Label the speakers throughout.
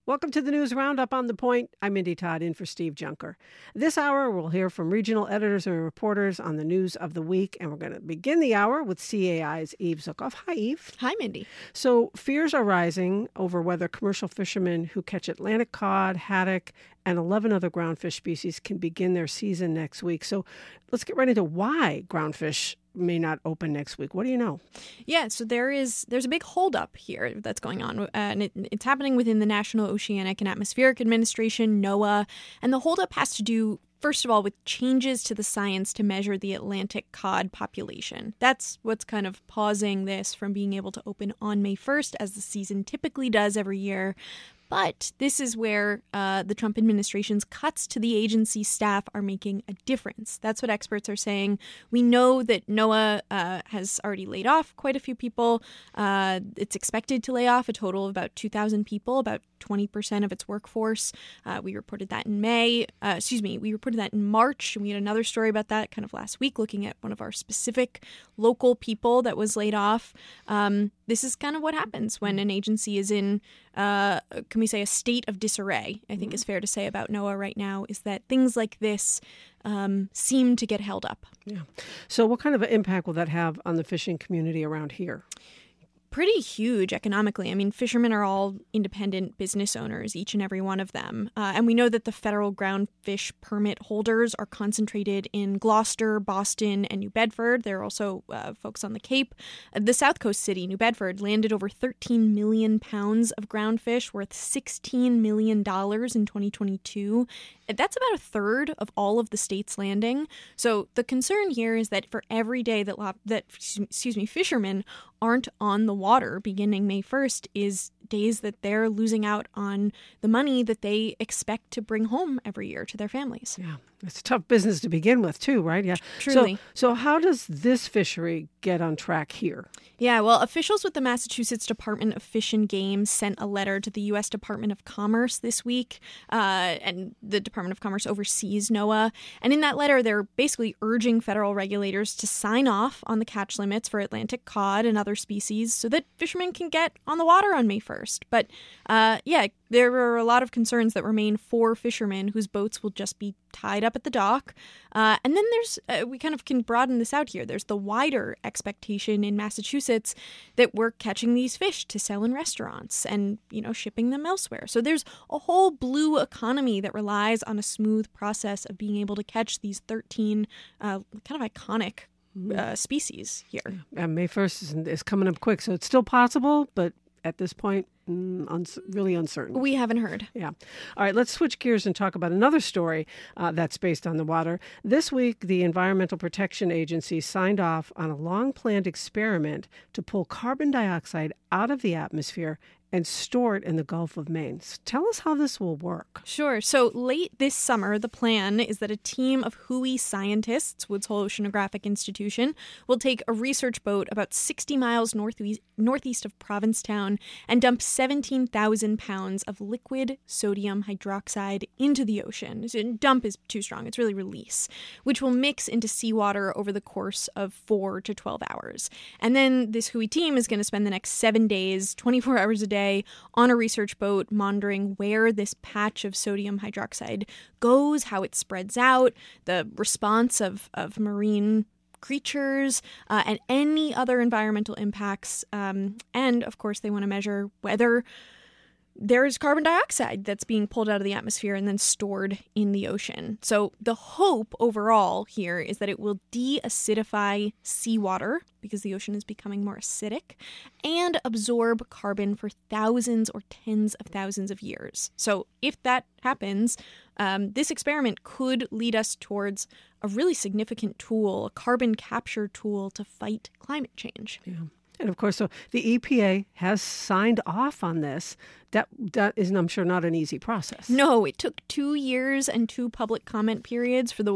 Speaker 1: Welcome to the News Roundup on The Point. I'm Mindy Todd, in for Steve Junker. This hour, we'll hear from regional editors and reporters on the news of the week, and we're going to begin the hour with CAI's Eve Zukoff. Hi, Eve.
Speaker 2: Hi, Mindy.
Speaker 1: So fears are rising over whether commercial fishermen who catch Atlantic cod, haddock, and 11 other groundfish species can begin their season next week. So let's get right into why groundfish may not open next week. What do you know?
Speaker 2: Yeah, so there's a big holdup here that's going on, and it's happening within the National Oceanic and Atmospheric Administration, NOAA, and the holdup has to do, first of all, with changes to the science to measure the Atlantic cod population. That's what's kind of pausing this from being able to open on May 1st, as the season typically does every year. But this is where the Trump administration's cuts to the agency staff are making a difference. That's what experts are saying. We know that NOAA has already laid off quite a few people. It's expected to lay off a total of about 2,000 people, about 20% of its workforce. We reported that in we reported that in March, and we had another story about that kind of last week, looking at one of our specific local people that was laid off. This is kind of what happens when an agency is in, can we say, a state of disarray, I think is fair to say about NOAA right now, is that things like this seem to get held up.
Speaker 1: Yeah. So what kind of an impact will that have on the fishing community around here?
Speaker 2: Pretty huge economically. I mean, fishermen are all independent business owners, each and every one of them. And we know that the federal groundfish permit holders are concentrated in Gloucester, Boston, and New Bedford. There are also folks on the Cape. The South Coast city, New Bedford, landed over 13 million pounds of groundfish worth $16 million in 2022. That's about a third of all of the state's landing. So the concern here is that for every day that fishermen aren't on the water beginning May 1st is days that they're losing out on the money that they expect to bring home every year to their families.
Speaker 1: Yeah, it's a tough business to begin with too, right? Yeah,
Speaker 2: truly.
Speaker 1: So how does this fishery get on track here?
Speaker 2: Yeah, well, officials with the Massachusetts Department of Fish and Game sent a letter to the U.S. Department of Commerce this week, and the Department of Commerce oversees NOAA. And in that letter, they're basically urging federal regulators to sign off on the catch limits for Atlantic cod and other species so that fishermen can get on the water on May 1st. But there are a lot of concerns that remain for fishermen whose boats will just be tied up at the dock. And then we kind of can broaden this out here. There's the wider expectation in Massachusetts that we're catching these fish to sell in restaurants and, shipping them elsewhere. So there's a whole blue economy that relies on a smooth process of being able to catch these 13 kind of iconic species here.
Speaker 1: May 1st is coming up quick, so it's still possible, but at this point, really uncertain.
Speaker 2: We haven't heard.
Speaker 1: Yeah. All right, let's switch gears and talk about another story that's based on the water. This week, the Environmental Protection Agency signed off on a long-planned experiment to pull carbon dioxide out of the atmosphere and store it in the Gulf of Maine. So tell us how this will work.
Speaker 2: Sure. So late this summer, the plan is that a team of WHOI scientists, Woods Hole Oceanographic Institution, will take a research boat about 60 miles northeast of Provincetown and dump 17,000 pounds of liquid sodium hydroxide into the ocean. Dump is too strong. It's really release, which will mix into seawater over the course of 4 to 12 hours. And then this WHOI team is going to spend the next 7 days, 24 hours a day, on a research boat monitoring where this patch of sodium hydroxide goes, how it spreads out, the response of marine creatures, and any other environmental impacts. And, of course, they want to measure whether there's carbon dioxide that's being pulled out of the atmosphere and then stored in the ocean. So the hope overall here is that it will de-acidify seawater because the ocean is becoming more acidic and absorb carbon for thousands or tens of thousands of years. So if that happens, this experiment could lead us towards a really significant tool, a carbon capture tool to fight climate change.
Speaker 1: Yeah. And of course, so the EPA has signed off on this. That is, I'm sure, not an easy process.
Speaker 2: No, it took 2 years and 2 public comment periods for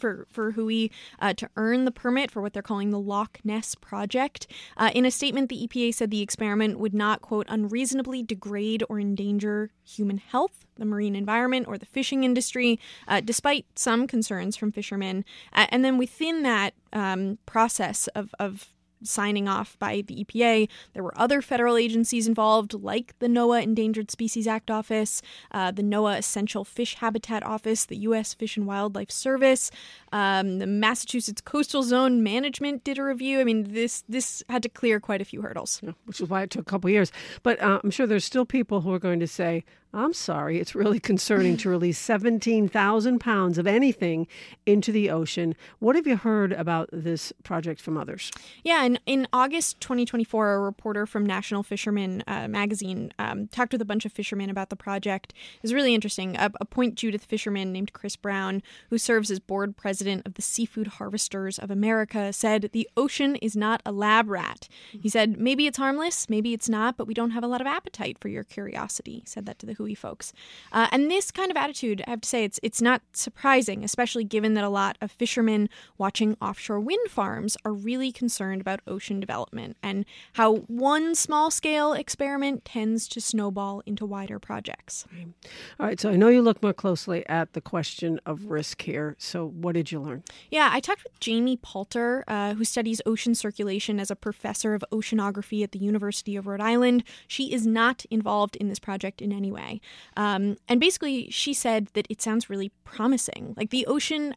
Speaker 2: WHOI to earn the permit for what they're calling the Loch Ness Project. In a statement, the EPA said the experiment would not, quote, unreasonably degrade or endanger human health, the marine environment, or the fishing industry, despite some concerns from fishermen. And then within that process of signing off by the EPA. There were other federal agencies involved, like the NOAA Endangered Species Act Office, the NOAA Essential Fish Habitat Office, the U.S. Fish and Wildlife Service, the Massachusetts Coastal Zone Management did a review. I mean, this had to clear quite a few hurdles.
Speaker 1: Yeah, which is why it took a couple of years. But I'm sure there's still people who are going to say, I'm sorry, it's really concerning to release 17,000 pounds of anything into the ocean. What have you heard about this project from others?
Speaker 2: Yeah, in August 2024, a reporter from National Fisherman magazine talked with a bunch of fishermen about the project. It was really interesting. A Point Judith fisherman named Chris Brown, who serves as board president of the Seafood Harvesters of America, said the ocean is not a lab rat. He said, maybe it's harmless, maybe it's not, but we don't have a lot of appetite for your curiosity. He said that to the WHOI folks. And this kind of attitude, I have to say, it's not surprising, especially given that a lot of fishermen watching offshore wind farms are really concerned about ocean development and how one small-scale experiment tends to snowball into wider projects.
Speaker 1: All right, so I know you look more closely at the question of risk here. So what did you learn?
Speaker 2: Yeah, I talked with Jamie Poulter, who studies ocean circulation as a professor of oceanography at the University of Rhode Island. She is not involved in this project in any way. And basically, she said that it sounds really promising. Like the ocean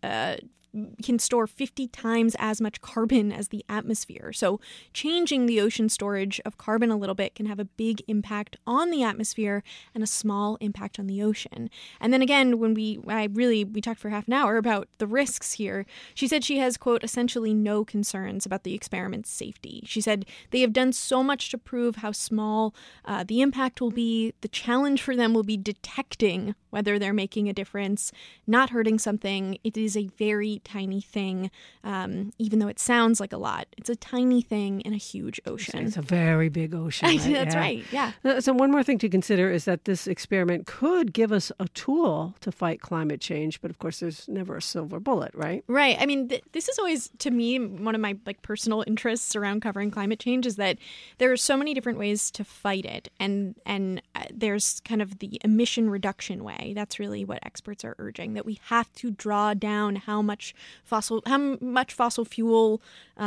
Speaker 2: can store 50 times as much carbon as the atmosphere. So changing the ocean storage of carbon a little bit can have a big impact on the atmosphere and a small impact on the ocean. And then again, when we talked for half an hour about the risks here, she said she has, quote, essentially no concerns about the experiment's safety. She said they have done so much to prove how small the impact will be. The challenge for them will be detecting whether they're making a difference, not hurting something. It is a very tiny thing, even though it sounds like a lot. It's a tiny thing in a huge ocean.
Speaker 1: It's a very big ocean. Right?
Speaker 2: That's right, yeah.
Speaker 1: So one more thing to consider is that this experiment could give us a tool to fight climate change, but of course there's never a silver bullet, right?
Speaker 2: Right. I mean, this is always, to me, one of my personal interests around covering climate change is that there are so many different ways to fight it, and there's kind of the emission reduction way. That's really what experts are urging, that we have to draw down how much fossil fuels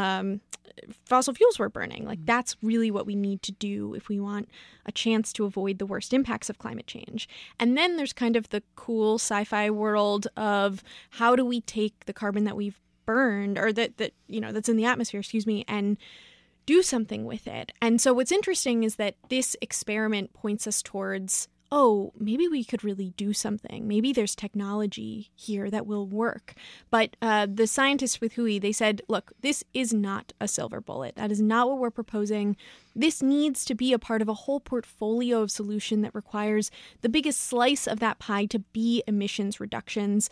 Speaker 2: we're burning. Like that's really what we need to do if we want a chance to avoid the worst impacts of climate change. And then there's kind of the cool sci-fi world of how do we take the carbon that we've burned or that's in the atmosphere, and do something with it. And so what's interesting is that this experiment points us towards, oh, maybe we could really do something. Maybe there's technology here that will work. But the scientists with WHOI, they said, look, this is not a silver bullet. That is not what we're proposing. This needs to be a part of a whole portfolio of solution that requires the biggest slice of that pie to be emissions reductions.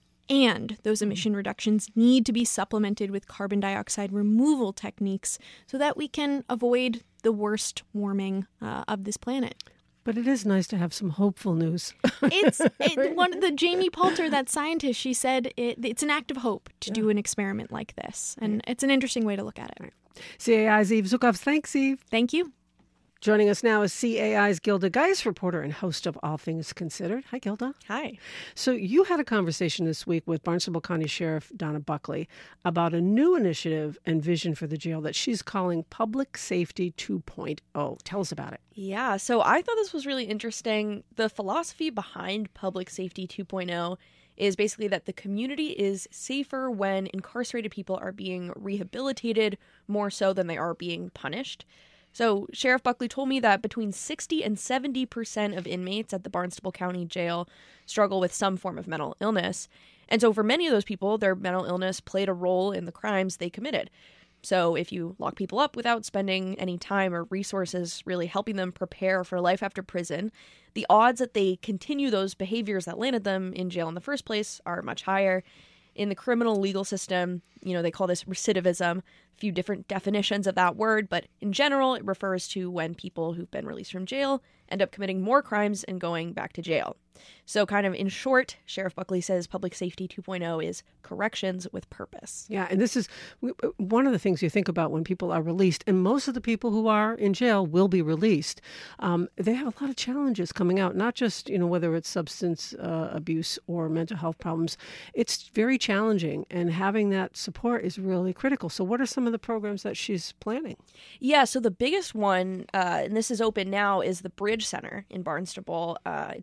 Speaker 2: And those emission reductions need to be supplemented with carbon dioxide removal techniques so that we can avoid the worst warming of this planet.
Speaker 1: But it is nice to have some hopeful news.
Speaker 2: One of the Jamie Poulter, that scientist, she said it's an act of hope to do an experiment like this. And it's an interesting way to look at it.
Speaker 1: Right. CAI's Eve Zukoff. Thanks, Eve.
Speaker 2: Thank you.
Speaker 1: Joining us now is CAI's Gilda Geis, reporter and host of All Things Considered. Hi, Gilda.
Speaker 3: Hi.
Speaker 1: So you had a conversation this week with Barnstable County Sheriff Donna Buckley about a new initiative and vision for the jail that she's calling Public Safety 2.0. Tell us about it.
Speaker 3: Yeah, so I thought this was really interesting. The philosophy behind Public Safety 2.0 is basically that the community is safer when incarcerated people are being rehabilitated more so than they are being punished. So Sheriff Buckley told me that between 60 and 70% of inmates at the Barnstable County Jail struggle with some form of mental illness. And so for many of those people, their mental illness played a role in the crimes they committed. So if you lock people up without spending any time or resources really helping them prepare for life after prison, the odds that they continue those behaviors that landed them in jail in the first place are much higher. In the criminal legal system, they call this recidivism. A few different definitions of that word, but in general, it refers to when people who've been released from jail end up committing more crimes and going back to jail. So kind of in short, Sheriff Buckley says Public Safety 2.0 is corrections with purpose.
Speaker 1: Yeah, and this is one of the things you think about when people are released, and most of the people who are in jail will be released. They have a lot of challenges coming out, not just, whether it's substance abuse or mental health problems. It's very challenging, and having that support is really critical. So what are some of the programs that she's planning?
Speaker 3: Yeah, so the biggest one, and this is open now, is the Bridge Center in Barnstable.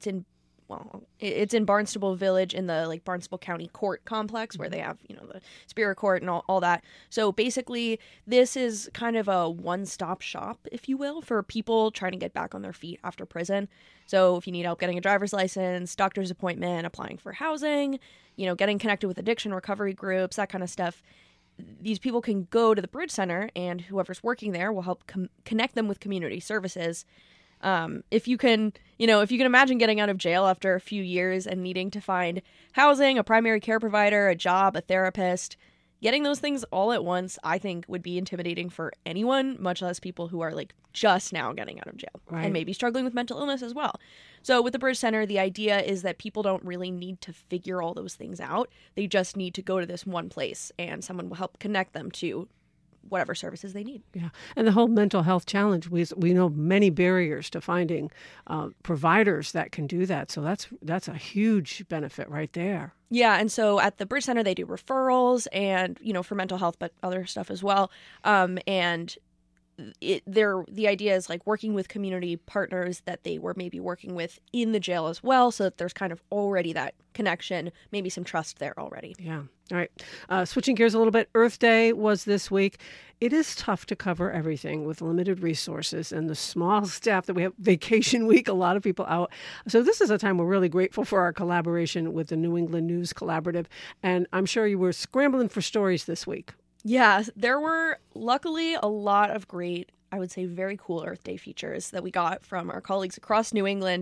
Speaker 3: It's in Barnstable Village in the Barnstable County Court complex where they have, the Superior Court and all that. So basically, this is kind of a one-stop shop, if you will, for people trying to get back on their feet after prison. So if you need help getting a driver's license, doctor's appointment, applying for housing, getting connected with addiction recovery groups, that kind of stuff, these people can go to the Bridge Center, and whoever's working there will help connect them with community services. If you can imagine getting out of jail after a few years and needing to find housing, a primary care provider, a job, a therapist, getting those things all at once, I think would be intimidating for anyone, much less people who are just now getting out of jail and maybe struggling with mental illness as well. So with the Bridge Center, the idea is that people don't really need to figure all those things out. They just need to go to this one place, and someone will help connect them to whatever services they need.
Speaker 1: Yeah, and the whole mental health challenge, we know many barriers to finding providers that can do that. So that's a huge benefit right there.
Speaker 3: Yeah, and so at the Bridge Center, they do referrals and, for mental health, but other stuff as well. And the idea is working with community partners that they were maybe working with in the jail as well, so that there's kind of already that connection, maybe some trust there already.
Speaker 1: Yeah. All right. Switching gears a little bit, Earth Day was this week. It is tough to cover everything with limited resources and the small staff that we have. Vacation week, a lot of people out. So this is a time we're really grateful for our collaboration with the New England News Collaborative. And I'm sure you were scrambling for stories this week.
Speaker 3: Yeah, there were luckily a lot of great, I would say very cool Earth Day features that we got from our colleagues across New England.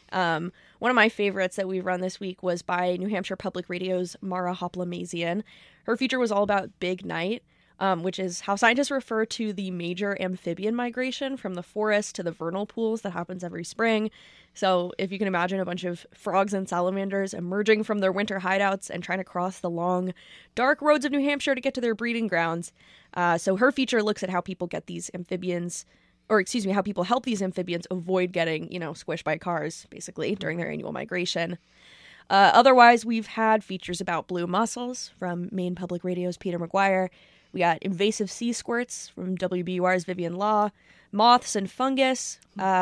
Speaker 3: One of my favorites that we run this week was by New Hampshire Public Radio's Mara Hoplamazian. Her feature was all about Big Night, which is how scientists refer to the major amphibian migration from the forest to the vernal pools that happens every spring. So if you can imagine a bunch of frogs and salamanders emerging from their winter hideouts and trying to cross the long, dark roads of New Hampshire to get to their breeding grounds. So her feature looks at how people get these amphibians, how people help these amphibians avoid getting, squished by cars, basically, during their annual migration. Otherwise, we've had features about blue mussels from Maine Public Radio's Peter McGuire. We got invasive sea squirts from WBUR's Vivian Law, moths and fungus.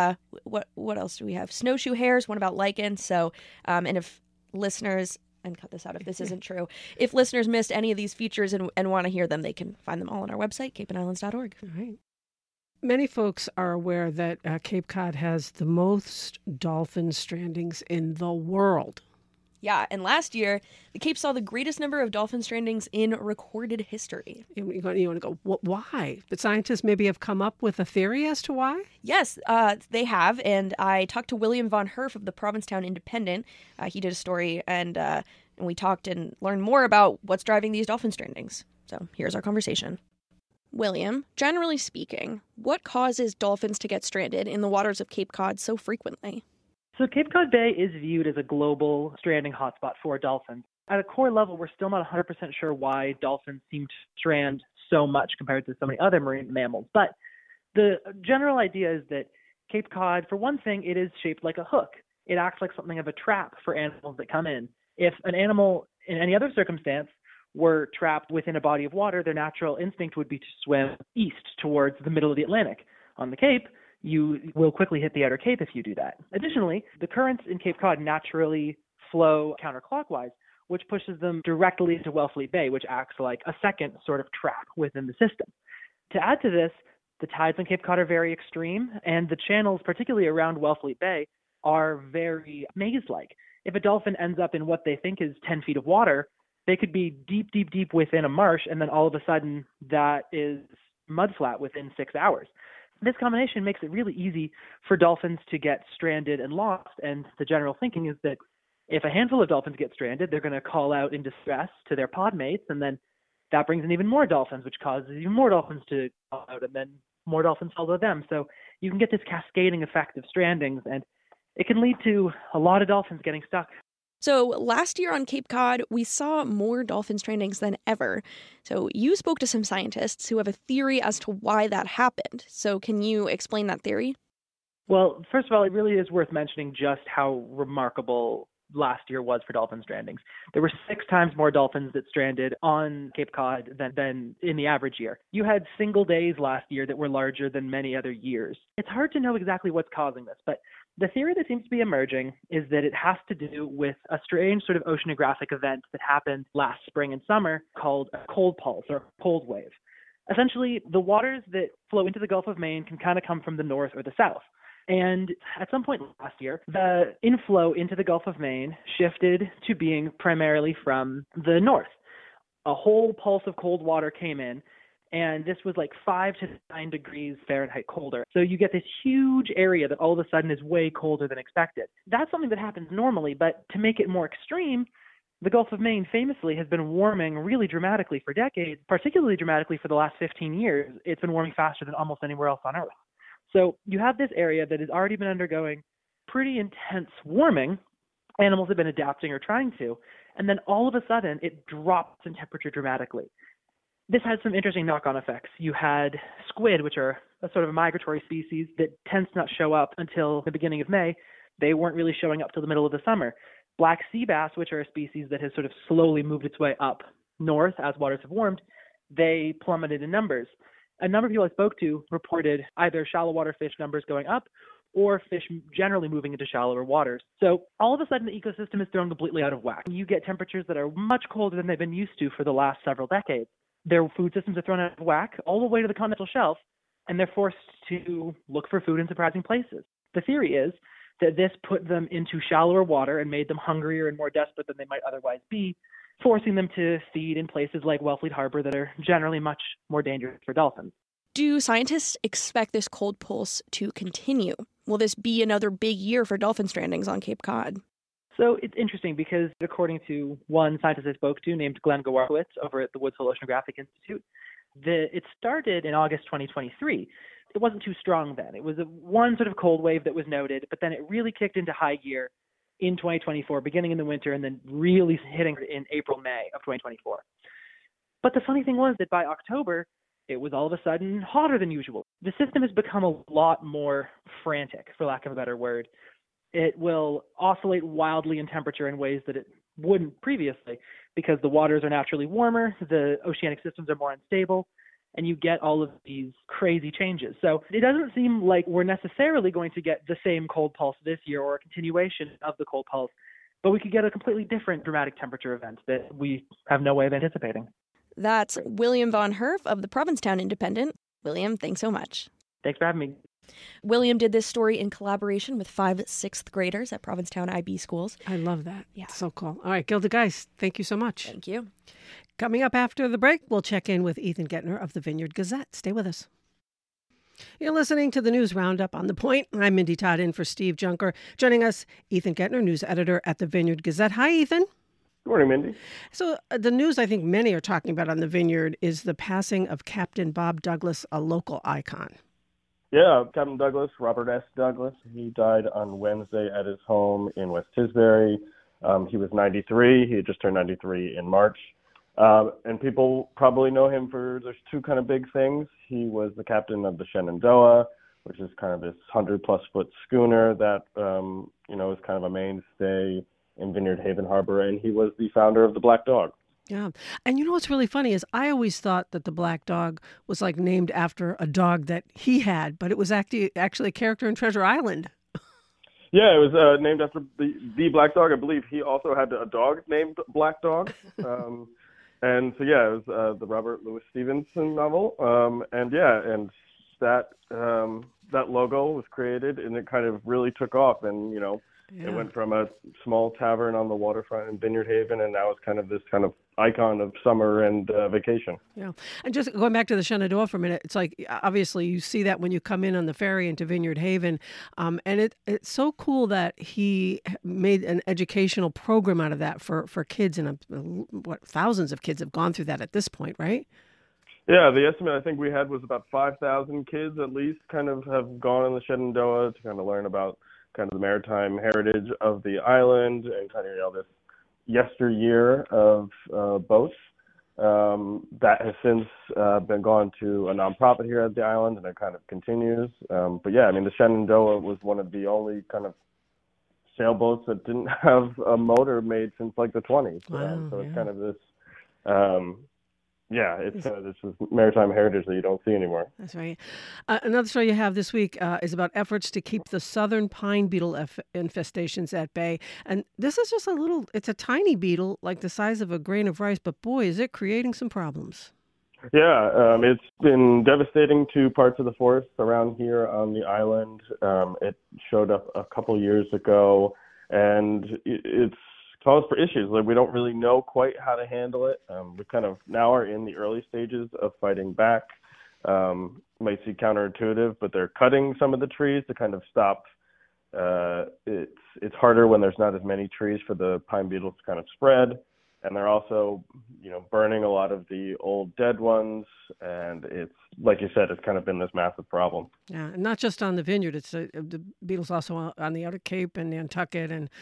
Speaker 3: What else do we have? Snowshoe hares, one about lichens. So, and if listeners, and cut this out if this isn't true, if listeners missed any of these features and want to hear them, they can find them all on our website, capeandislands.org.
Speaker 1: All right. Many folks are aware that Cape Cod has the most dolphin strandings in the world.
Speaker 3: Yeah, and last year, the Cape saw the greatest number of dolphin strandings in recorded history.
Speaker 1: You want to go, why? But scientists maybe have come up with a theory as to why?
Speaker 3: Yes, they have, and I talked to William Von Herf of the Provincetown Independent. He did a story, and we talked and learned more about what's driving these dolphin strandings. So here's our conversation. William, generally speaking, what causes dolphins to get stranded in the waters of Cape Cod so frequently?
Speaker 4: So Cape Cod Bay is viewed as a global stranding hotspot for dolphins. At a core level, we're still not 100% sure why dolphins seem to strand so much compared to so many other marine mammals. But the general idea is that Cape Cod, for one thing, it is shaped like a hook. It acts like something of a trap for animals that come in. If an animal in any other circumstance were trapped within a body of water, their natural instinct would be to swim east towards the middle of the Atlantic. On the Cape, you will quickly hit the outer Cape if you do that. Additionally, the currents in Cape Cod naturally flow counterclockwise, which pushes them directly into Wellfleet Bay, which acts like a second sort of trap within the system. To add to this, the tides on Cape Cod are very extreme, and the channels, particularly around Wellfleet Bay, are very maze-like. If a dolphin ends up in what they think is 10 feet of water, they could be deep, deep, deep within a marsh, and then all of a sudden that is mudflat within 6 hours. This combination makes it really easy for dolphins to get stranded and lost, and the general thinking is that if a handful of dolphins get stranded, they're going to call out in distress to their pod mates, and then that brings in even more dolphins, which causes even more dolphins to call out, and then more dolphins follow them. So you can get this cascading effect of strandings, and it can lead to a lot of dolphins getting stuck.
Speaker 3: So last year on Cape Cod, we saw more dolphin strandings than ever. So you spoke to some scientists who have a theory as to why that happened. So can you explain that theory?
Speaker 4: Well, first of all, it really is worth mentioning just how remarkable last year was for dolphin strandings. There were 6 times more dolphins that stranded on Cape Cod than in the average year. You had single days last year that were larger than many other years. It's hard to know exactly what's causing this, but the theory that seems to be emerging is that it has to do with a strange sort of oceanographic event that happened last spring and summer called a cold pulse or cold wave. Essentially, the waters that flow into the Gulf of Maine can kind of come from the north or the south. And at some point last year, the inflow into the Gulf of Maine shifted to being primarily from the north. A whole pulse of cold water came in, and this was like 5 to 9 degrees Fahrenheit colder. So you get this huge area that all of a sudden is way colder than expected. That's something that happens normally, but to make it more extreme, the Gulf of Maine famously has been warming really dramatically for decades, particularly dramatically for the last 15 years. It's been warming faster than almost anywhere else on Earth. So you have this area that has already been undergoing pretty intense warming. Animals have been adapting or trying to, and then all of a sudden it drops in temperature dramatically. This had some interesting knock-on effects. You had squid, which are a sort of a migratory species that tends to not show up until the beginning of May. They weren't really showing up till the middle of the summer. Black sea bass, which are a species that has sort of slowly moved its way up north as waters have warmed, they plummeted in numbers. A number of people I spoke to reported either shallow water fish numbers going up or fish generally moving into shallower waters. So all of a sudden, the ecosystem is thrown completely out of whack. You get temperatures that are much colder than they've been used to for the last several decades. Their food systems are thrown out of whack all the way to the continental shelf, and they're forced to look for food in surprising places. The theory is that this put them into shallower water and made them hungrier and more desperate than they might otherwise be, forcing them to feed in places like Wellfleet Harbor that are generally much more dangerous for dolphins.
Speaker 3: Do scientists expect this cold pulse to continue? Will this be another big year for dolphin strandings on Cape Cod?
Speaker 4: So it's interesting because according to one scientist I spoke to named Glenn Gawarkowitz over at the Woods Hole Oceanographic Institute, it started in August 2023. It wasn't too strong then. It was one sort of cold wave that was noted, but then it really kicked into high gear in 2024, beginning in the winter and then really hitting in April, May of 2024. But the funny thing was that by October, it was all of a sudden hotter than usual. The system has become a lot more frantic, for lack of a better word. It will oscillate wildly in temperature in ways that it wouldn't previously because the waters are naturally warmer, the oceanic systems are more unstable, and you get all of these crazy changes. So it doesn't seem like we're necessarily going to get the same cold pulse this year or a continuation of the cold pulse, but we could get a completely different dramatic temperature event that we have no way of anticipating.
Speaker 3: That's William Von Herf of the Provincetown Independent. William, thanks so much.
Speaker 4: Thanks for having me.
Speaker 3: William did this story in collaboration with 5 6th graders at Provincetown IB schools.
Speaker 1: I love that.
Speaker 3: Yeah.
Speaker 1: So cool. All right, Gilda Geist, thank you so much.
Speaker 3: Thank you.
Speaker 1: Coming up after the break, we'll check in with Ethan Getner of the Vineyard Gazette. Stay with us. You're listening to the News Roundup on The Point. I'm Mindy Todd in for Steve Junker. Joining us, Ethan Getner, news editor at the Vineyard Gazette. Hi, Ethan.
Speaker 5: Good morning, Mindy.
Speaker 1: So the news I think many are talking about on the Vineyard is the passing of Captain Bob Douglas, a local icon.
Speaker 5: Yeah, Captain Douglas, Robert S. Douglas. He died on Wednesday at his home in West Tisbury. He was 93. He had just turned 93 in March. And people probably know him there's 2 kind of big things. He was the captain of the Shenandoah, which is kind of this 100-plus foot schooner that, is kind of a mainstay in Vineyard Haven Harbor. And he was the founder of the Black Dog.
Speaker 1: Yeah. And you know what's really funny is I always thought that the Black Dog was like named after a dog that he had, but it was actually a character in Treasure Island.
Speaker 5: Yeah, it was named after the Black Dog. I believe he also had a dog named Black Dog. And so, yeah, it was the Robert Louis Stevenson novel. And that logo was created and it kind of really took off. And, It went from a small tavern on the waterfront in Vineyard Haven, and now it's kind of this kind of icon of summer and vacation.
Speaker 1: Yeah. And just going back to the Shenandoah for a minute, it's like, obviously you see that when you come in on the ferry into Vineyard Haven. And it's so cool that he made an educational program out of that for kids. And thousands of kids have gone through that at this point, right?
Speaker 5: Yeah, the estimate I think we had was about 5,000 kids at least kind of have gone on the Shenandoah to kind of learn about kind of the maritime heritage of the island and kind of, this yesteryear of boats. That has since been gone to a nonprofit here at the island, and it kind of continues. But yeah, I mean, the Shenandoah was one of the only kind of sailboats that didn't have a motor made since like the 20s.
Speaker 1: Wow,
Speaker 5: so it's kind of this, it's this is maritime heritage that you don't see anymore.
Speaker 1: That's right. Another story you have this week is about efforts to keep the southern pine beetle infestations at bay. And this is just it's a tiny beetle, like the size of a grain of rice, but boy, is it creating some problems.
Speaker 5: Yeah, it's been devastating to parts of the forest around here on the island. It showed up a couple years ago, and it's caused for issues. Like, we don't really know quite how to handle it. We kind of now are in the early stages of fighting back. Might seem counterintuitive, but they're cutting some of the trees to kind of stop. It's harder when there's not as many trees for the pine beetles to kind of spread. And they're also, burning a lot of the old dead ones. And it's, like you said, it's kind of been this massive problem.
Speaker 1: Yeah, and not just on the vineyard. It's the beetles also on the Outer Cape and Nantucket. And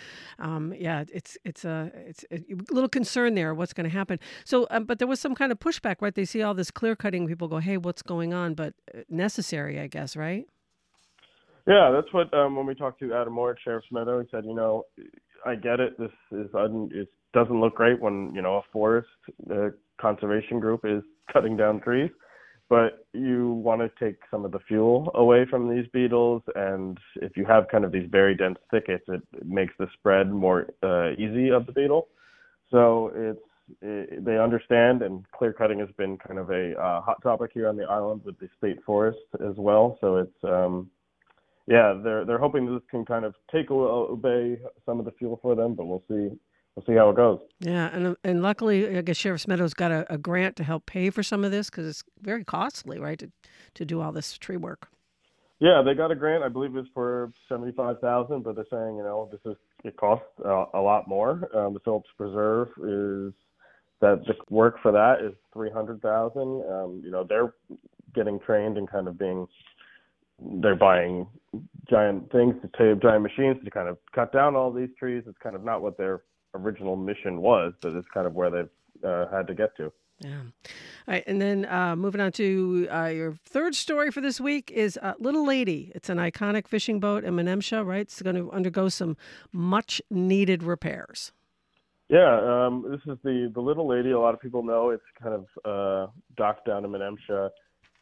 Speaker 1: it's a little concern there what's going to happen. So, but there was some kind of pushback, right? They see all this clear cutting. People go, hey, what's going on? But necessary, I guess, right?
Speaker 5: Yeah, that's what, when we talked to Adam Moore at Sheriff's Meadow, he said, I get it. This is it doesn't look great when a forest conservation group is cutting down trees, but you want to take some of the fuel away from these beetles, and if you have kind of these very dense thickets, it makes the spread more easy of the beetle. So they understand, and clear cutting has been kind of a hot topic here on the island with the state forest as well. So it's they're hoping this can kind of take away some of the fuel for them, but we'll see how it goes.
Speaker 1: Yeah, and luckily, I guess Sheriff's Meadows got a grant to help pay for some of this because it's very costly, right, to do all this tree work.
Speaker 5: Yeah, they got a grant. I believe it's for $75,000, but they're saying it costs a lot more. The Phillips Preserve is that the work for that is $300,000. They're getting trained and kind of they're buying giant machines to kind of cut down all these trees. It's kind of not what their original mission was, but it's kind of where they've had to get to.
Speaker 1: Yeah. All right. And then moving on to your third story for this week is Little Lady. It's an iconic fishing boat in Menemsha, right? It's going to undergo some much needed repairs.
Speaker 5: Yeah. This is the Little Lady. A lot of people know it's kind of docked down in Menemsha.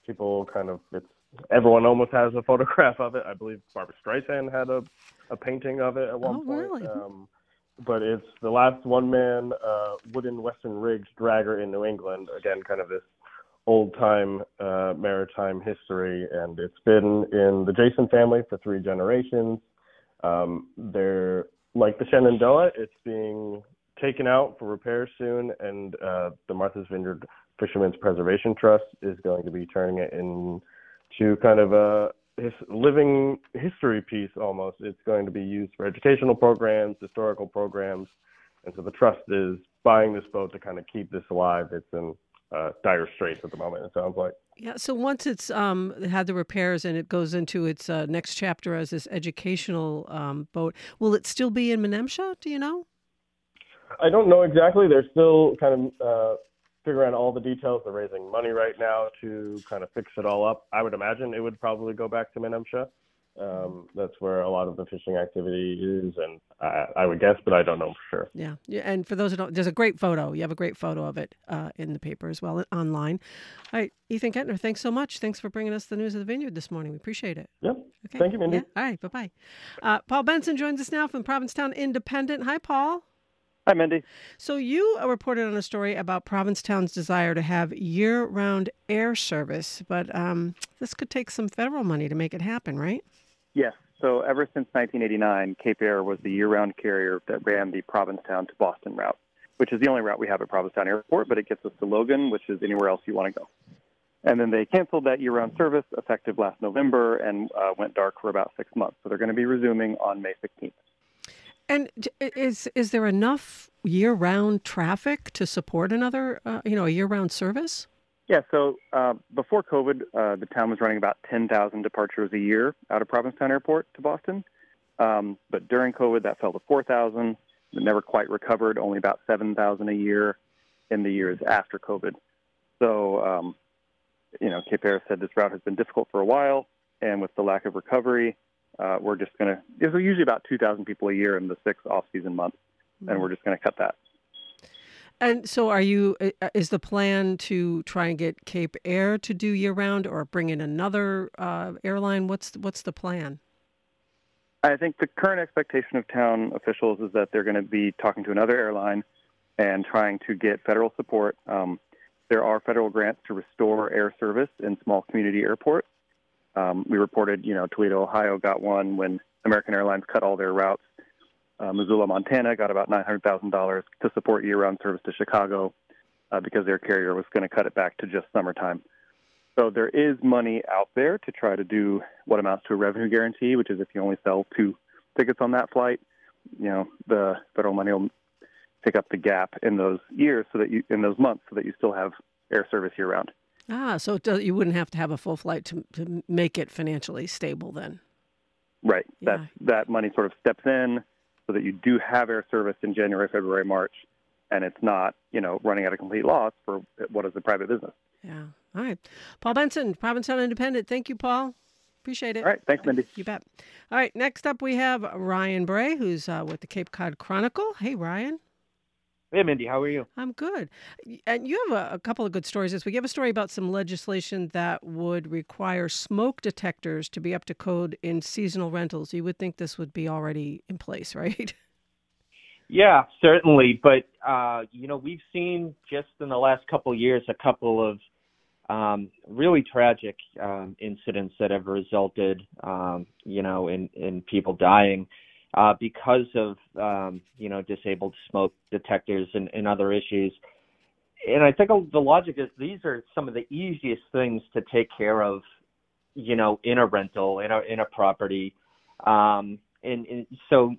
Speaker 5: Everyone almost has a photograph of it. I believe Barbra Streisand had a painting of it at one point.
Speaker 1: Really?
Speaker 5: But it's the last one-man wooden Western rigged dragger in New England. Again, kind of this old-time maritime history, and it's been in the Jason family for 3 generations. They're like the Shenandoah. It's being taken out for repairs soon, and the Martha's Vineyard Fishermen's Preservation Trust is going to be turning it into kind of a living history piece almost. It's going to be used for educational programs, historical programs, and so the trust is buying this boat to kind of keep this alive. It's in dire straits at the moment, it sounds like.
Speaker 1: Yeah, so once it's had the repairs and it goes into its next chapter as this educational boat, will it still be in Menemsha, do you know?
Speaker 5: I don't know exactly. They're still kind of figuring out all the details. They're raising money right now to kind of fix it all up. I would imagine it would probably go back to Menemsha. That's where a lot of the fishing activity is, and I would guess, but I don't know for sure.
Speaker 1: Yeah, and for those who don't, there's a great photo. You have a great photo of it in the paper as well, online. All right, Ethan Kentner, thanks so much. Thanks for bringing us the news of the vineyard this morning. We appreciate it.
Speaker 5: Yeah,
Speaker 1: okay.
Speaker 5: Thank you, Mindy.
Speaker 1: Yeah. All right, bye-bye. Paul Benson joins us now from Provincetown Independent. Hi, Paul.
Speaker 6: Hi, Mindy.
Speaker 1: So you reported on a story about Provincetown's desire to have year-round air service, but this could take some federal money to make it happen, right?
Speaker 6: Yes. So ever since 1989, Cape Air was the year-round carrier that ran the Provincetown to Boston route, which is the only route we have at Provincetown Airport, but it gets us to Logan, which is anywhere else you want to go. And then they canceled that year-round service effective last November and went dark for about 6 months. So they're going to be resuming on May 16th.
Speaker 1: And is there enough year-round traffic to support another, a year-round service?
Speaker 6: Yeah, so before COVID, the town was running about 10,000 departures a year out of Provincetown Airport to Boston. But during COVID, that fell to 4,000. It never quite recovered, only about 7,000 a year in the years after COVID. So, Cape Air said this route has been difficult for a while, and with the lack of recovery, we're just going to, there's usually about 2,000 people a year in the 6 off-season months, and we're just going to cut that.
Speaker 1: And so is the plan to try and get Cape Air to do year-round or bring in another airline? What's the plan?
Speaker 6: I think the current expectation of town officials is that they're going to be talking to another airline and trying to get federal support. There are federal grants to restore air service in small community airports. We reported, Toledo, Ohio got one when American Airlines cut all their routes. Missoula, Montana got about $900,000 to support year-round service to Chicago because their carrier was going to cut it back to just summertime. So there is money out there to try to do what amounts to a revenue guarantee, which is if you only sell 2 tickets on that flight, the federal money will pick up the gap in those years in those months so that you still have air service year-round.
Speaker 1: So you wouldn't have to have a full flight to make it financially stable then.
Speaker 6: Right.
Speaker 1: Yeah.
Speaker 6: That money sort of steps in so that you do have air service in January, February, March, and it's not, running at a complete loss for what is a private business.
Speaker 1: Yeah. All right. Paul Benson, Provincetown Independent. Thank you, Paul. Appreciate it.
Speaker 6: All right. Thanks, Mindy.
Speaker 1: You bet. All right. Next up, we have Ryan Bray, who's with the Cape Cod Chronicle. Hey, Ryan.
Speaker 7: Hey, Mindy. How are you?
Speaker 1: I'm good. And you have a couple of good stories this week. You have a story about some legislation that would require smoke detectors to be up to code in seasonal rentals. You would think this would be already in place, right?
Speaker 7: Yeah, certainly. But, we've seen just in the last couple of years a couple of really tragic incidents that have resulted, in people dying because of, disabled smoke detectors and other issues. And I think the logic is these are some of the easiest things to take care of, in a rental, in a property. And so,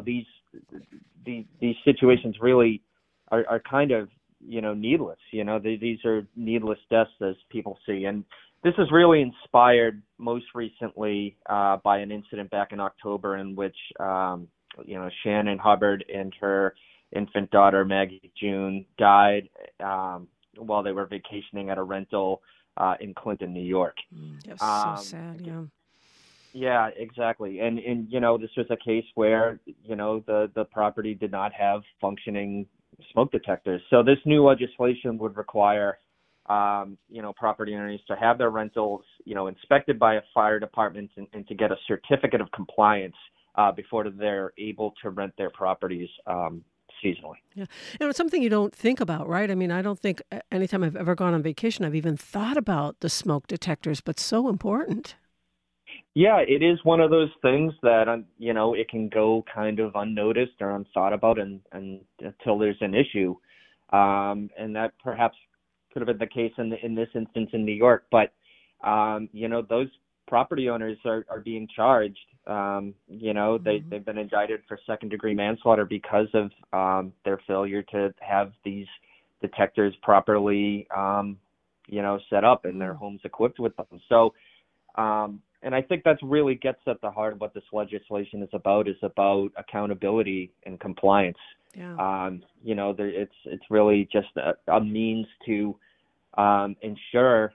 Speaker 7: these situations really are kind of, needless. These are needless deaths as people see. And this is really inspired most recently by an incident back in October in which, Shannon Hubbard and her infant daughter, Maggie June, died while they were vacationing at a rental in Clinton, New York.
Speaker 1: That's so sad, yeah.
Speaker 7: Yeah, exactly. And this was a case where, the property did not have functioning smoke detectors. So this new legislation would require, property owners to have their rentals, inspected by a fire department and to get a certificate of compliance before they're able to rent their properties seasonally.
Speaker 1: Yeah. It's something you don't think about, right? I mean, I don't think anytime I've ever gone on vacation, I've even thought about the smoke detectors, but so important.
Speaker 7: Yeah, it is one of those things that, it can go kind of unnoticed or unthought about and until there's an issue. And that perhaps could have been the case in this instance in New York. But, those property owners are being charged. They've been indicted for second-degree manslaughter because of their failure to have these detectors properly, set up and their homes equipped with them. So, and I think that really gets at the heart of what this legislation is about accountability and compliance.
Speaker 1: Yeah.
Speaker 7: It's really just a means to ensure,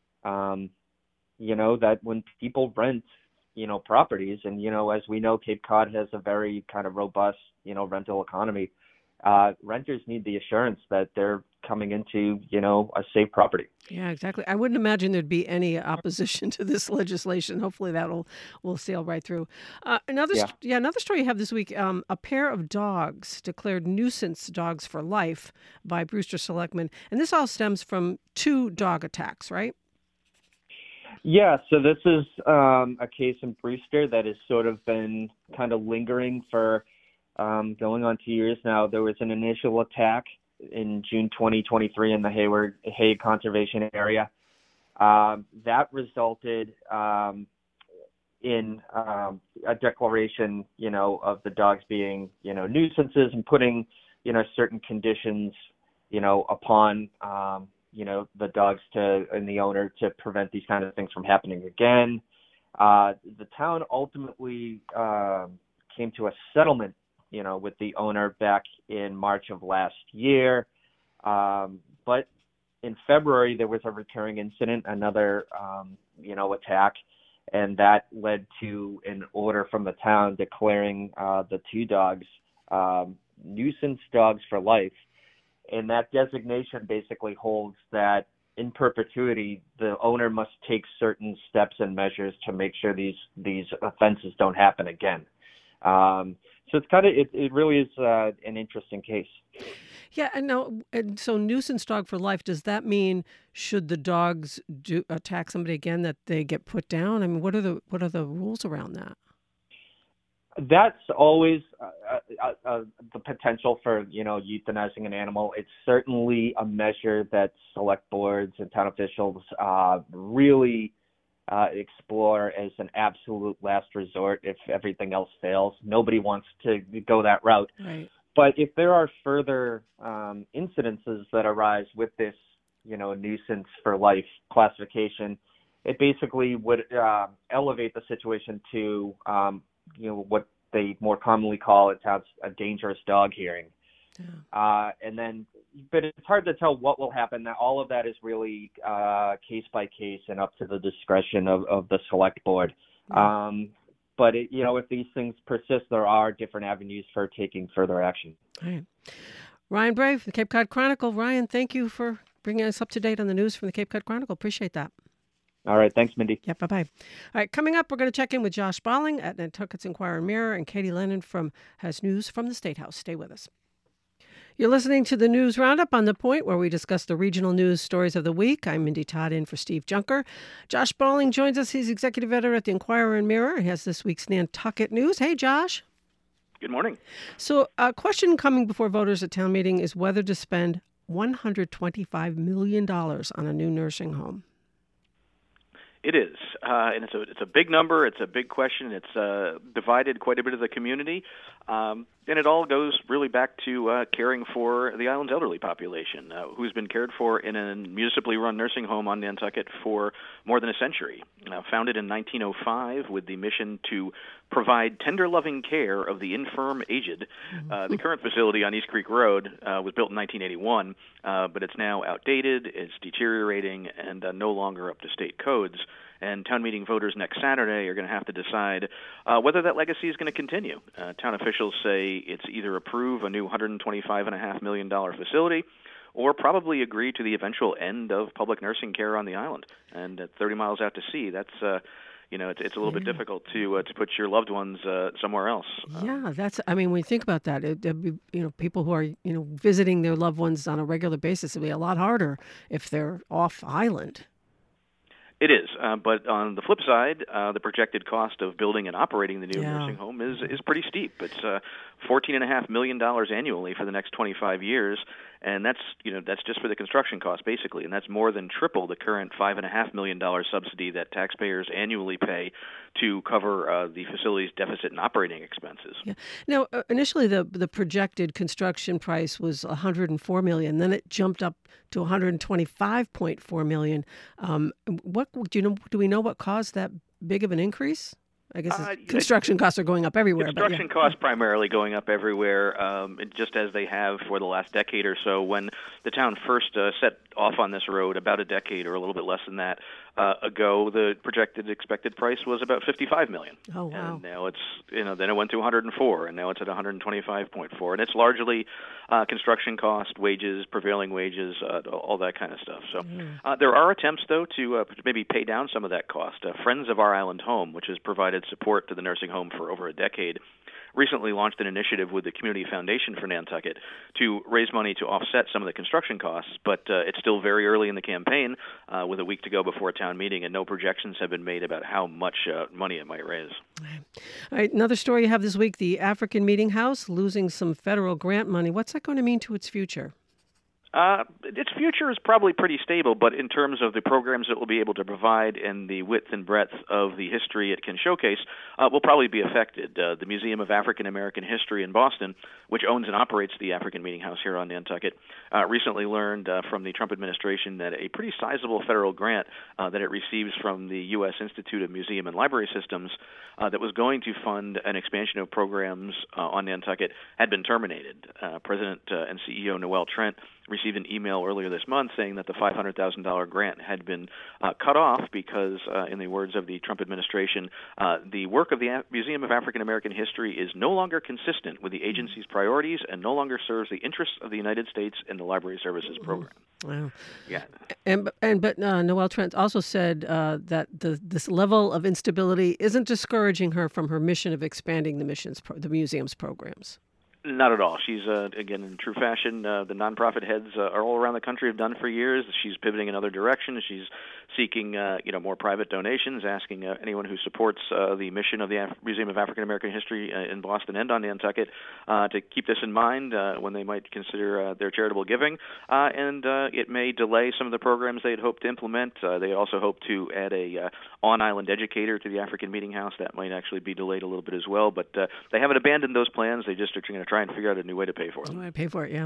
Speaker 7: that when people rent, properties, and, as we know, Cape Cod has a very kind of robust, rental economy. Renters need the assurance that they're coming into, a safe property.
Speaker 1: Yeah, exactly. I wouldn't imagine there'd be any opposition to this legislation. Hopefully will sail right through. Another story you have this week, a pair of dogs declared nuisance dogs for life by Brewster Selectmen. And this all stems from 2 dog attacks, right?
Speaker 7: Yeah, so this is a case in Brewster that has sort of been kind of lingering for going on 2 years now. There was an initial attack in June 2023 in the Hague Conservation Area. That resulted in a declaration, of the dogs being, nuisances and putting, certain conditions, upon, the dogs and the owner to prevent these kind of things from happening again. The town ultimately came to a settlement, with the owner back in March of last year. But in February, there was a recurring incident, another, attack, and that led to an order from the town declaring the two dogs nuisance dogs for life. And that designation basically holds that in perpetuity, the owner must take certain steps and measures to make sure these offenses don't happen again. So it's it really is an interesting case.
Speaker 1: Yeah, and so nuisance dog for life, does that mean should the dogs attack somebody again that they get put down? I mean, what are the rules around that?
Speaker 7: That's always the potential for, euthanizing an animal. It's certainly a measure that select boards and town officials really explore as an absolute last resort if everything else fails. Nobody wants to go that route.
Speaker 1: Right.
Speaker 7: But if there are further incidences that arise with this, nuisance for life classification, it basically would elevate the situation to what they more commonly call it a dangerous dog hearing. Yeah. But it's hard to tell what will happen. All of that is really case by case and up to the discretion of the select board. Yeah. But if these things persist, there are different avenues for taking further action.
Speaker 1: All right. Ryan Brave, the Cape Cod Chronicle. Ryan, thank you for bringing us up to date on the news from the Cape Cod Chronicle. Appreciate that.
Speaker 7: All right. Thanks, Mindy.
Speaker 1: Yeah, bye-bye. All right, coming up, we're going to check in with Josh Balling at Nantucket's Enquirer and Mirror, and Katie Lennon has news from the State House. Stay with us. You're listening to the News Roundup on The Point, where we discuss the regional news stories of the week. I'm Mindy Todd in for Steve Junker. Josh Balling joins us. He's executive editor at the Enquirer and Mirror. He has this week's Nantucket news. Hey, Josh.
Speaker 8: Good morning.
Speaker 1: So a question coming before voters at town meeting is whether to spend $125 million on a new nursing home.
Speaker 8: It is, and it's a big number. It's a big question. It's divided quite a bit of the community, and it all goes really back to caring for the island's elderly population, who's been cared for in a municipally run nursing home on Nantucket for more than a century. Founded in 1905 with the mission to provide tender, loving care of the infirm aged. The current facility on East Creek Road was built in 1981, but it's now outdated, it's deteriorating, and no longer up to state codes. And town meeting voters next Saturday are going to have to decide whether that legacy is going to continue. Town officials say it's either approve a new $125.5 million facility or probably agree to the eventual end of public nursing care on the island. And at 30 miles out to sea, that's it's a little bit difficult to put your loved ones somewhere else.
Speaker 1: When you think about that, it'd be, people who are, visiting their loved ones on a regular basis, it'd be a lot harder if they're off island.
Speaker 8: It is, but on the flip side, the projected cost of building and operating the new nursing home is pretty steep. It's $14.5 million annually for the next 25 years, and that's just for the construction cost basically, and that's more than triple the current $5.5 million subsidy that taxpayers annually pay to cover the facility's deficit and operating expenses.
Speaker 1: Yeah. Now, initially the projected construction price was $104 million, then it jumped up to $125.4 million. What do we know what caused that big of an increase? I guess construction costs are going up everywhere.
Speaker 8: Construction costs primarily going up everywhere, just as they have for the last decade or so. When the town first set off on this road about a decade or a little bit less than that ago, the projected expected price was about $55 million.
Speaker 1: Oh, wow.
Speaker 8: And now it's, then it went to 104, and now it's at 125.4. And it's largely construction cost, wages, prevailing wages, all that kind of stuff. So there are attempts, though, to maybe pay down some of that cost. Friends of Our Island Home, which has provided support to the nursing home for over a decade, recently launched an initiative with the Community Foundation for Nantucket to raise money to offset some of the construction costs, but it's still very early in the campaign with a week to go before a town meeting, and no projections have been made about how much money it might raise.
Speaker 1: All right, another story you have this week, the African Meeting House losing some federal grant money. What's that going to mean to its future?
Speaker 8: Its future is probably pretty stable, but in terms of the programs it will be able to provide and the width and breadth of the history it can showcase, will probably be affected. The Museum of African American History in Boston, which owns and operates the African Meeting House here on Nantucket, recently learned from the Trump administration that a pretty sizable federal grant that it receives from the U.S. Institute of Museum and Library Systems that was going to fund an expansion of programs on Nantucket had been terminated. President and CEO Noel Trent received an email earlier this month saying that the $500,000 grant had been cut off because, in the words of the Trump administration, the work of the Museum of African American History is no longer consistent with the agency's priorities and no longer serves the interests of the United States and the Library Services Program.
Speaker 1: Wow.
Speaker 8: Yeah.
Speaker 1: But Noel Trent also said that this level of instability isn't discouraging her from her mission of expanding the museum's programs.
Speaker 8: Not at all. She's, again, in true fashion, the nonprofit heads are all around the country, have done for years. She's pivoting in other directions. She's seeking, more private donations, asking anyone who supports the mission of the Museum of African American History in Boston and on Nantucket to keep this in mind when they might consider their charitable giving. And it may delay some of the programs they'd hoped to implement. They also hope to add a on-island educator to the African Meeting House. That might actually be delayed a little bit as well. But they haven't abandoned those plans. They just are going to try and figure out a new way to pay for them.
Speaker 1: New way to pay for it, yeah.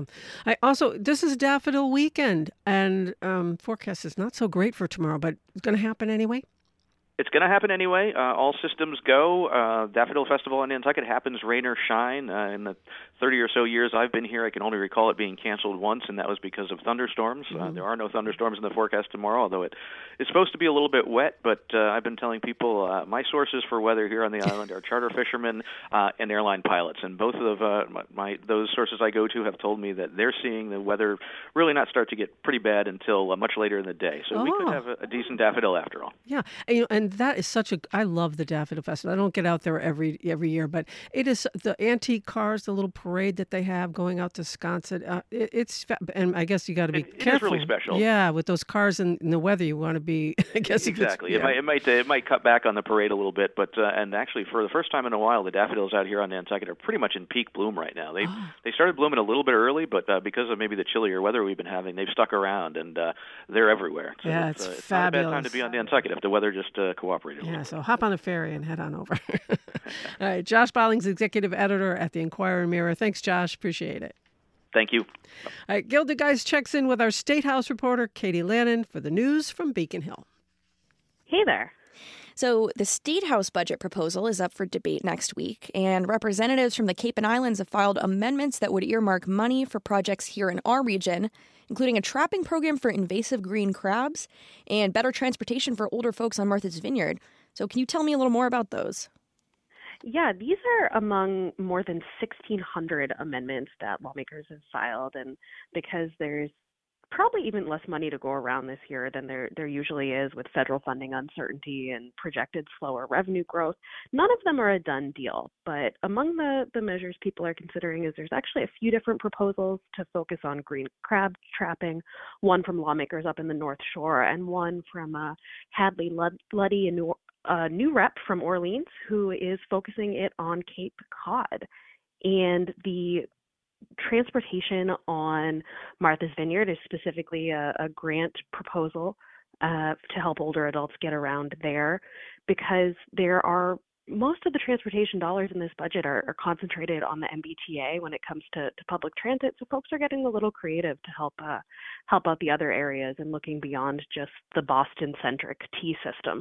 Speaker 1: This is Daffodil Weekend, and forecast is not so great for tomorrow, but it's going to happen anyway.
Speaker 8: It's going to happen anyway. All systems go. Daffodil Festival in Nantucket happens, rain or shine. In the 30 or so years I've been here, I can only recall it being canceled once, and that was because of thunderstorms. There are no thunderstorms in the forecast tomorrow, although it's supposed to be a little bit wet. But I've been telling people my sources for weather here on the island are charter fishermen and airline pilots, and both of those sources I go to have told me that they're seeing the weather really not start to get pretty bad until much later in the day. So we could have a decent daffodil after all.
Speaker 1: Yeah, and that is I love the Daffodil Festival. I don't get out there every year, but it is the antique cars, the little parade that they have going out to Sconset. And I guess you got to be careful.
Speaker 8: It is really special.
Speaker 1: Yeah, with those cars and the weather, you want to be. I guess
Speaker 8: exactly. It might cut back on the parade a little bit, but and actually for the first time in a while, the daffodils out here on Nantucket are pretty much in peak bloom right now. They started blooming a little bit early, but because of maybe the chillier weather we've been having, they've stuck around and they're everywhere. So
Speaker 1: yeah, it's
Speaker 8: fabulous.
Speaker 1: Not
Speaker 8: a bad time to be on Nantucket if the weather just cooperated.
Speaker 1: Yeah, so hop on a ferry and head on over. All right, Josh Billings, executive editor at the Inquirer Mirror. Thanks, Josh. Appreciate it.
Speaker 8: Thank you.
Speaker 1: All right, Gilda Geist checks in with our State House reporter, Katie Lannon, for the news from Beacon Hill.
Speaker 9: Hey there.
Speaker 2: So the State House budget proposal is up for debate next week, and representatives from the Cape and Islands have filed amendments that would earmark money for projects here in our region, including a trapping program for invasive green crabs and better transportation for older folks on Martha's Vineyard. So can you tell me a little more about those?
Speaker 9: Yeah, these are among more than 1,600 amendments that lawmakers have filed, and because there's probably even less money to go around this year than there usually is with federal funding uncertainty and projected slower revenue growth, none of them are a done deal. But among the measures people are considering is there's actually a few different proposals to focus on green crab trapping, one from lawmakers up in the North Shore and one from Hadley Luddy, a new rep from Orleans, who is focusing it on Cape Cod. And the transportation on Martha's Vineyard is specifically a grant proposal to help older adults get around there, because most of the transportation dollars in this budget are concentrated on the MBTA when it comes to public transit. So folks are getting a little creative to help out the other areas and looking beyond just the Boston-centric T system.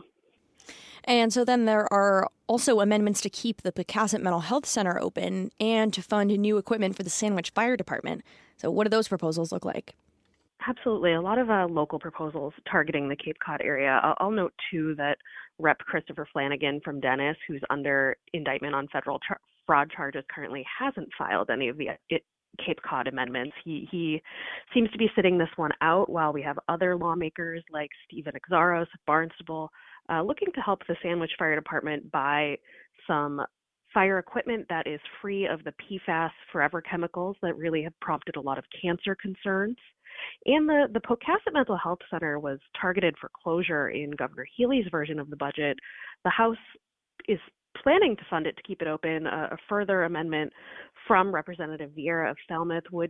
Speaker 2: And so then there are also amendments to keep the Pocasset Mental Health Center open and to fund new equipment for the Sandwich Fire Department. So what do those proposals look like?
Speaker 9: Absolutely. A lot of local proposals targeting the Cape Cod area. I'll note, too, that Rep. Christopher Flanagan from Dennis, who's under indictment on federal fraud charges, currently hasn't filed any of the Cape Cod amendments. He seems to be sitting this one out while we have other lawmakers like Stephen Exaros of Barnstable looking to help the Sandwich Fire Department buy some fire equipment that is free of the PFAS forever chemicals that really have prompted a lot of cancer concerns. And the Pocasset Mental Health Center was targeted for closure in Governor Healy's version of the budget. The House is planning to fund it to keep it open. A further amendment from Representative Vieira of Falmouth would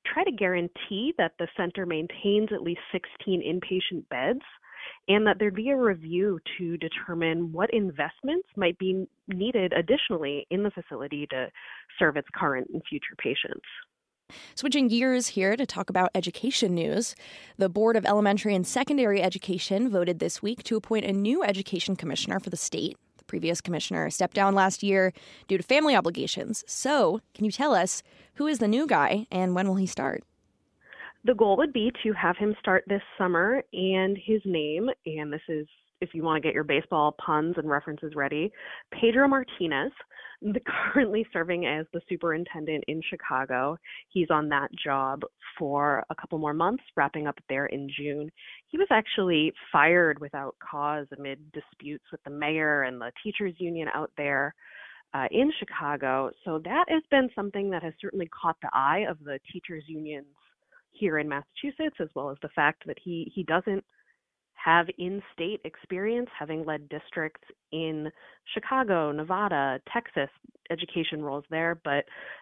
Speaker 9: try to guarantee that the center maintains at least 16 inpatient beds and that there'd be a review to determine what investments might be needed additionally in the facility to serve its current and future patients.
Speaker 10: Switching gears here to talk about education news. The Board of Elementary and Secondary Education voted this week to appoint a new education commissioner for the state. The previous commissioner stepped down last year due to family obligations. So, can you tell us who is the new guy and when will he start?
Speaker 9: The goal would be to have him start this summer, and his name, and this is, if you want to get your baseball puns and references ready, Pedro Martinez, currently serving as the superintendent in Chicago. He's on that job for a couple more months, wrapping up there in June. He was actually fired without cause amid disputes with the mayor and the teachers union out there in Chicago. So that has been something that has certainly caught the eye of the teachers unions here in Massachusetts, as well as the fact that he doesn't have in-state experience, having led districts in Chicago, Nevada, Texas, education roles there. But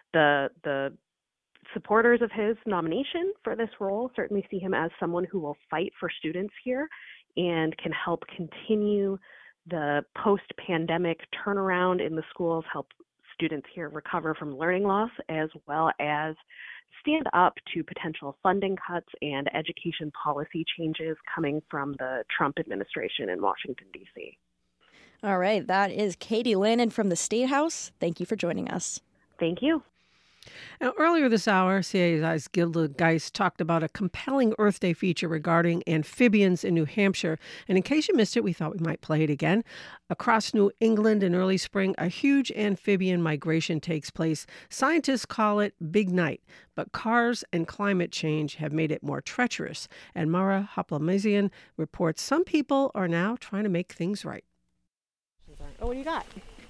Speaker 9: the supporters of his nomination for this role certainly see him as someone who will fight for students here and can help continue the post-pandemic turnaround in the schools, help students here recover from learning loss, as well as stand up to potential funding cuts and education policy changes coming from the Trump administration in Washington, D.C.
Speaker 10: All right, that is Katie Lannon from the State House. Thank you for joining us.
Speaker 9: Thank you.
Speaker 1: Now, earlier this hour, CAI's Gilda Geist talked about a compelling Earth Day feature regarding amphibians in New Hampshire. And in case you missed it, we thought we might play it again. Across New England in early spring, a huge amphibian migration takes place. Scientists call it Big Night, but cars and climate change have made it more treacherous. And Mara Hoplamazian reports some people are now trying to make things right.
Speaker 11: Oh, what do you got?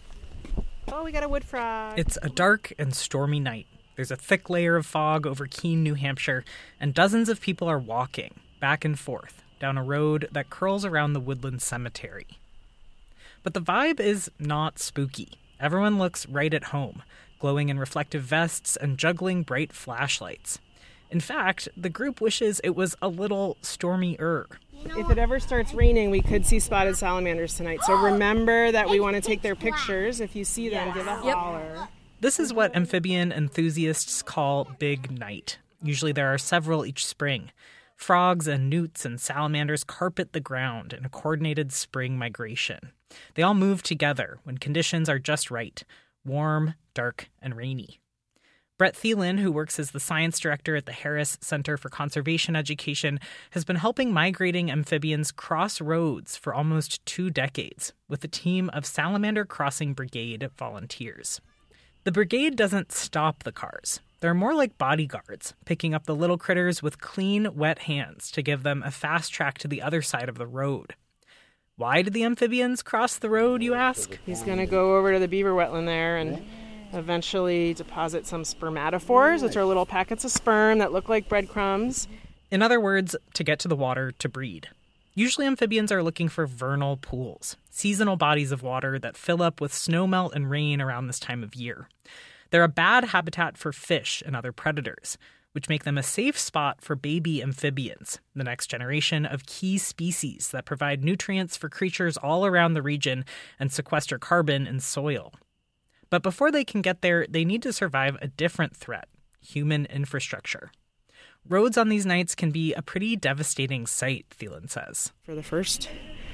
Speaker 11: Oh, we got a wood frog.
Speaker 12: It's a dark and stormy night. There's a thick layer of fog over Keene, New Hampshire, and dozens of people are walking back and forth down a road that curls around the Woodland Cemetery. But the vibe is not spooky. Everyone looks right at home, glowing in reflective vests and juggling bright flashlights. In fact, the group wishes it was a little stormier.
Speaker 11: If it ever starts raining, we could see spotted salamanders tonight. So remember that we want to take their pictures. If you see them, give a holler.
Speaker 12: This is what amphibian enthusiasts call Big Night. Usually there are several each spring. Frogs and newts and salamanders carpet the ground in a coordinated spring migration. They all move together when conditions are just right, warm, dark, and rainy. Brett Thielen, who works as the science director at the Harris Center for Conservation Education, has been helping migrating amphibians cross roads for almost 2 decades with a team of Salamander Crossing Brigade volunteers. The brigade doesn't stop the cars. They're more like bodyguards, picking up the little critters with clean, wet hands to give them a fast track to the other side of the road. Why did the amphibians cross the road, you ask?
Speaker 11: He's going to go over to the beaver wetland there and eventually deposit some spermatophores, which are little packets of sperm that look like breadcrumbs.
Speaker 12: In other words, to get to the water to breed. Usually amphibians are looking for vernal pools, seasonal bodies of water that fill up with snowmelt and rain around this time of year. They're a bad habitat for fish and other predators, which make them a safe spot for baby amphibians, the next generation of key species that provide nutrients for creatures all around the region and sequester carbon in soil. But before they can get there, they need to survive a different threat, human infrastructure. Roads on these nights can be a pretty devastating sight, Thielen says.
Speaker 11: For the first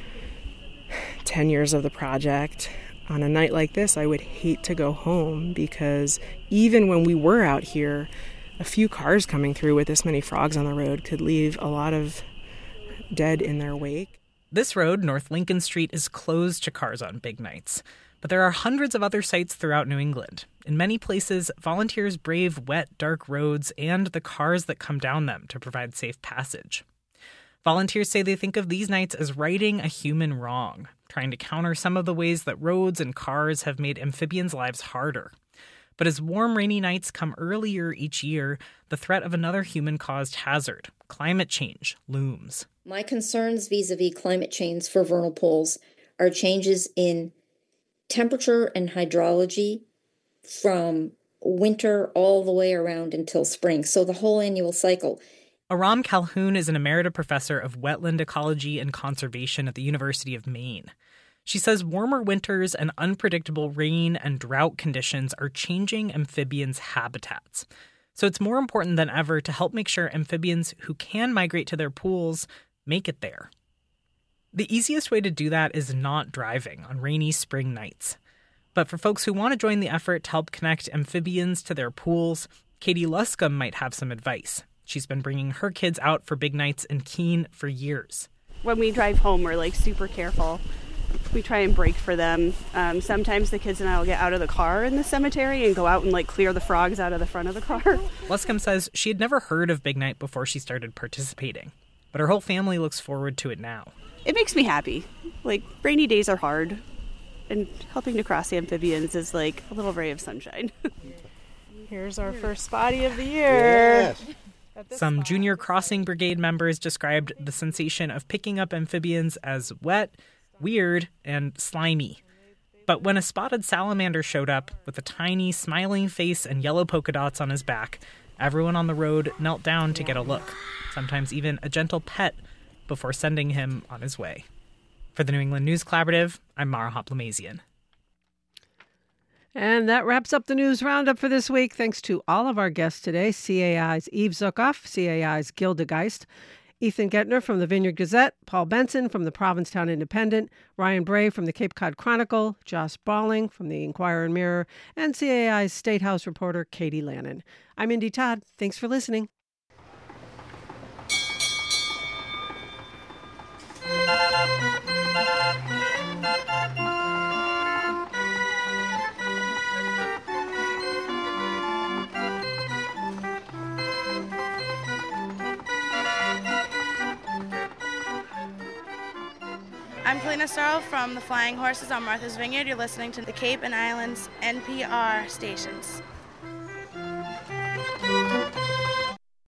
Speaker 11: 10 years of the project, on a night like this, I would hate to go home because even when we were out here, a few cars coming through with this many frogs on the road could leave a lot of dead in their wake.
Speaker 12: This road, North Lincoln Street, is closed to cars on big nights. But there are hundreds of other sites throughout New England. In many places, volunteers brave wet, dark roads and the cars that come down them to provide safe passage. Volunteers say they think of these nights as righting a human wrong, trying to counter some of the ways that roads and cars have made amphibians' lives harder. But as warm, rainy nights come earlier each year, the threat of another human-caused hazard, climate change, looms.
Speaker 13: My concerns vis-a-vis climate change for vernal pools are changes in temperature and hydrology from winter all the way around until spring, so the whole annual cycle.
Speaker 12: Aram Calhoun is an emerita professor of wetland ecology and conservation at the University of Maine. She says warmer winters and unpredictable rain and drought conditions are changing amphibians' habitats. So it's more important than ever to help make sure amphibians who can migrate to their pools make it there. The easiest way to do that is not driving on rainy spring nights. But for folks who want to join the effort to help connect amphibians to their pools, Katie Luscombe might have some advice. She's been bringing her kids out for big nights in Keene for years.
Speaker 14: When we drive home, we're super careful. We try and brake for them. Sometimes the kids and I will get out of the car in the cemetery and go out and clear the frogs out of the front of the car.
Speaker 12: Luscombe says she had never heard of Big Night before she started participating, but her whole family looks forward to it now.
Speaker 14: It makes me happy. Rainy days are hard, and helping to cross the amphibians is a little ray of sunshine.
Speaker 11: Here's our first spotty of the year.
Speaker 15: Yes.
Speaker 12: Some junior crossing brigade members described the sensation of picking up amphibians as wet, weird, and slimy. But when a spotted salamander showed up with a tiny, smiling face and yellow polka dots on his back, everyone on the road knelt down to get a look, sometimes even a gentle pet, before sending him on his way. For the New England News Collaborative, I'm Mara Hoplamazian.
Speaker 1: And that wraps up the news roundup for this week. Thanks to all of our guests today, CAI's Eve Zukoff, CAI's Gilda Geist, Ethan Gettner from the Vineyard Gazette, Paul Benson from the Provincetown Independent, Ryan Bray from the Cape Cod Chronicle, Josh Balling from the Inquirer and Mirror, and CAI's State House reporter Katie Lannon. I'm Indy Todd. Thanks for listening.
Speaker 16: I'm Kalina Starl from the Flying Horses on Martha's Vineyard. You're listening to the Cape and Islands NPR stations.